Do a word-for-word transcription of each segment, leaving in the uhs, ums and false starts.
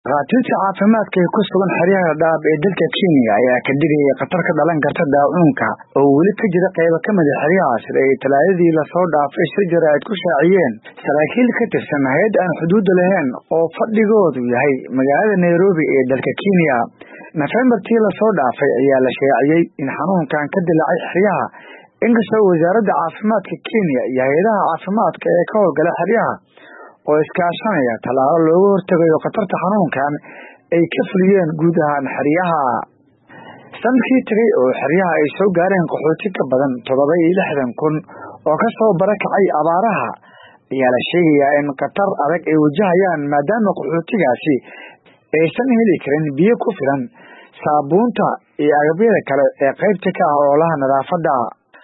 Dhakhaatiirta caafimaadka ee ku sugan xeryaha dhaab ee dalka Kenya ayaa ka digaya khatar ka dhalan karta daacuunka oo weli ka jira qaybo ka mid ah xeryahaas ay talaadadii la soo dhaafay shir jaraa'id ku shaaciyeen saraakiil ka tirsan hay'ad aan xuduud lahayn oo fadhigoodu yahay magaalada Nairobi ee dalka Kenya. Nofeembarkii la soo dhaafay ayaa la shaaciyay in xanuunkan ka dilaacay xeryaha, inkastoo wasaaradda caafimaadka Kenya iyo hay'adaha caafimaadka ee ka howlgala xeryaha oo iskaashanaya tallaabo looga hortagayo khatarta xanuunkan ay ka fuliyeen guud ahaan xeryaha. Sanadkii tagay oo xeryaha ay soo gaareen qaxooti ka badan toddoba iyo lixdan kun oo ka soo barakacay abaaraha, ayaa la sheegayaa in khatar adag ay wajahayaan maadaama qaxootigaasi aysan heli karin biyo ku filan, saabuunta iyo agabyada kale ee qaybta ka ah ololaha nadaafadda.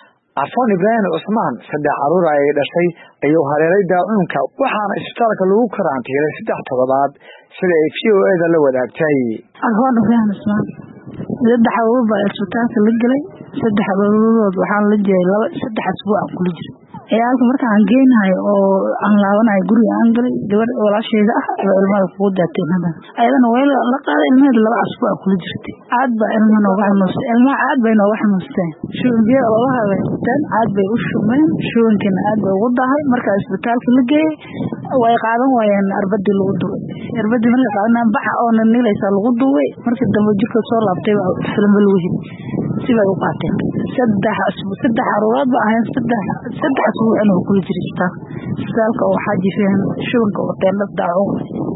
Afaan Ibrahim Usmaan saddex caruur ay dhashay ayuu hareeray daacuunka, waxaana isbitaalka lagu karantiilay saddex toddobaad sida ay V O A da la wadaagtay. Afaan Ibrahim Usmaan saddex caruur baa isbitaalka la galay, saddex caruurood waxaa la jeeyay laba saddex asbuuc kula jira. Ciyaalka markaan aan geenahay oo aan laabanahay guriga aan galay gabar walaasheeda ah oo ilmaha ku daatay hada ayadana way la qaaday ilmaheeda laba asbuuc kula jirtay. Aad baa ilmaha nooga xanuunsan, ilmaha aad bay nooga xanuunsan. Shuunbiyo laba habeen aad bay u shumeen, shuunkina aad bay ugu dahay. Marka isbitaalka la geeyay way qaadan waayeen arbadii lagu duway. Arbadii markay qaadanaan baxa oo nilaysa lagu duway, markii dambe jirka soo laabtay waa filmo lagu hid sibay u qaateen. Saddex asbuuc saddex caruurood baa ahayn saddex saddex asbuuc inuu kula jiro isbitaalka oo xaaji fiihan shuunka oo teelada daacuun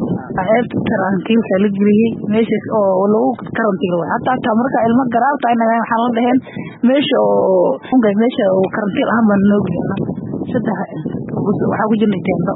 ayta tarankiilka la geliyay meeshaas oo lagu karantiilo hatta taa marka ilmo garaabta inaga waxaan la dhahayn meesha oo unga meesha oo karantiil ah ma noogi saddex waxa ku jirnay teelada.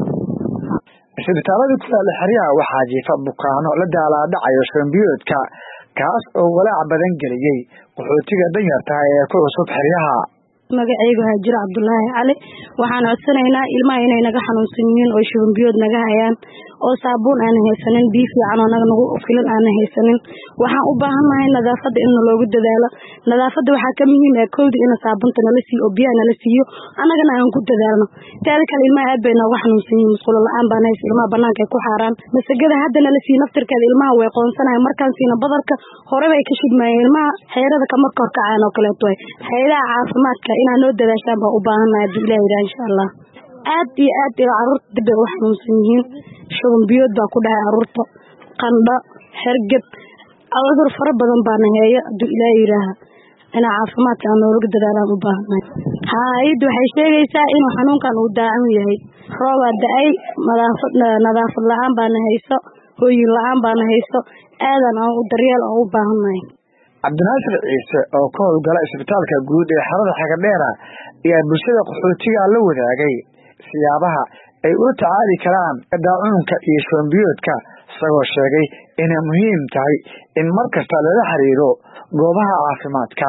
Isbitaalada ku yaala xeryaha waxaa jiifa bukaano la daalaa dhacayo shambiyoodka, kaas oo walaac badan geliyay qaxootiga danyarta ah ee ku cusub xeryaha. magacaygu Haajir Cabdullaahi Cali waxaan codsanaynaa ilmaha inay naga xanuunsan yihiin oo shubanbiyood naga hayaan oo saabuun aan haysanin, biyo fiican oo naga nagu filan aan haysanin. Waxaan u baahanahay nadaafadda in loogu dadaalo. Nadaafadda waxa ka muhiim ah koowdi in saabuunta nala siiyo oo biyo nala siiyo anagana aan ku dadaalno. Taada kale ilmaha aad bay nooga xanuunsan yihiin, musqulo la'aan baan haysan, ilmaha banaanka ay ku xaaraan. Masagada hadda nala siiyo naftirkeeda ilmaha way qoonsanahay, markaan siina badarka hore bay ka shidmayeen ilmaha xeerada ka marka horkacaan oo kale toy. Hay'adaha caafimaadka inaan noo dadaashaan baan u baahanahay Ilaahay insha Allah. aad iyo aad ila caruurta dib ay u xanuunsan yihiin, shubanbiyood baa ku dhahay caruurta, qandho, hergeb, cudur fara badan baan hayaa haduu Ilaahay yiraaha ina caafimaadka aan nooga dadaalaan u baahanahay. Hay'ad waxay sheegaysaa in xanuunkan uu daacun yahay, roob da'ay, nadaafad nadaafad la'aan baan hayso, hooyin la'aan baan hayso, aadan aan u daryeel aan u baahanahay. Cabdinaasir Ciise oo ka howlgala isbitaalka guud ee xarada Xagadheera ayaa bulshada qaxootiga la wadaagay siyaabaha ay u tacaali karaan daacuunka iyo shubanbiyoodka, isagoo sheegay inay muhiim tahay in markasta lala xiriiro goobaha caafimaadka.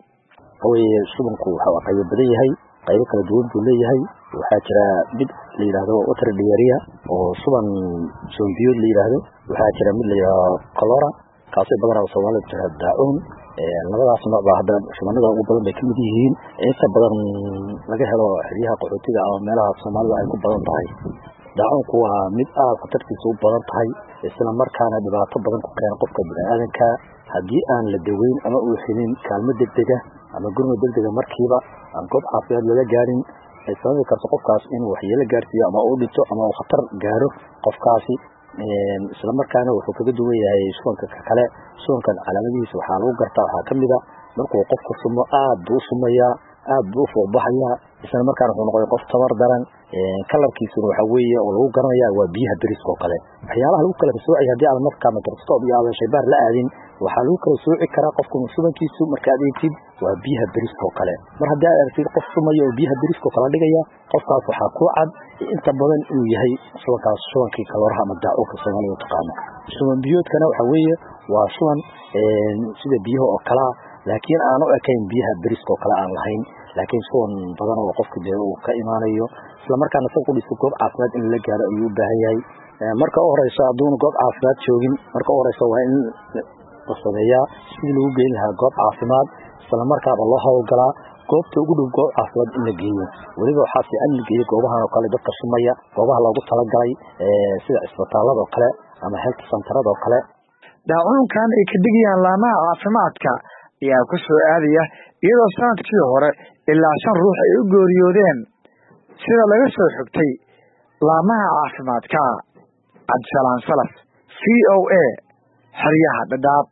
Hooyee shubanku waxa uu qayb badan yahay, qayb kala duwan buu leeyahay. Waxaa jira mid la yiraahdo water diarrhea oo shuban shubanbiyood la yiraahdo, waxaa jira mid la yiraahdo cholera kaasoo badan Soomaaliyeed jira daacuun. labadaas nooc baa hadda shubanada ugu badan bay kamid yihiin, inta badan laga helo xeryaha qaxootiga ama meelaha Soomaalida ay ku badan tahay. Daacuunku waa mid aad khatartiisu u badan tahay, isla markaana dhibaato badan ku keena qofka bini'aadanka haddii aan la daweyn ama uu helin kaalmo degdeg ah ama gurmad degdeg ah markiiba aan goob caafimaad laga gaarin, ay sababi karto qofkaas inuu waxyeello gaarsiiyo ama uu dhinto ama uu khatar gaaro qofkaasi. isla markaana wuxuu kaga duwan yahay shubanka kale. Shubankan calaamadihiisa waxaa lagu gartaa waxaa kamid ah markuu qofku sumo aad buu u sumayaa, aad buu u fuuqbaxayaa, isla markaana wuxuu noqday qof tabar daran. kalarkiisuna waxa weeye oo lagu garanayaa waa biyaha bariiska oo kale. waxyaalaha lagu kala soocay haddii aan markaa microscope iyo ama shaybaar la aadin waxaa lagu kala sooci karaa qofku shubankiisu markaad eegtid waa biyaha bariiska oo kale. mar haddii aad aragtid qof sumaya oo biyaha bariiska oo kale dhigaya, qofkaas waxaa ku cad inta badan inuu yahay shubankaas shubankii kalooraha ama daacuunka Soomaaliya u taqaano. shubanbiyoodkana waxa weeye waa shuban sida biyaha oo kale laakiin aan u ekayn biyaha bariiska oo kale aan lahayn, laakiin shuban badan oo qofka uu ka imaanayo, isla markaana soo qudhiso goob caafimaad in la gaaro ayuu u baahan yahay. marka u horeysa aduun goob caafimaad joogin, marka u horeysa waa in la sameeyaa sidii lagu geyn lahaa goob caafimaad, isla markaaba loo hawlgalaa goobta ugu dhow goob caafimaad in la geeyo. weliba waxaa fiican in la geeyo goobahan oo kale dadka sumaya, goobaha loogu talagalay sida isbitaalada oo kale ama health centerada oo kale. Daacuunkan ay ka digayaan laamaha caafimaadka ayaa ku soo aadaya iyadoo sanadkii hore ilaa shan ruux ay u geeriyoodeen sida laga soo xigtay laamaha caafimaadka. Cabdisalaan Salaf, V O A, xeryaha Dadaab.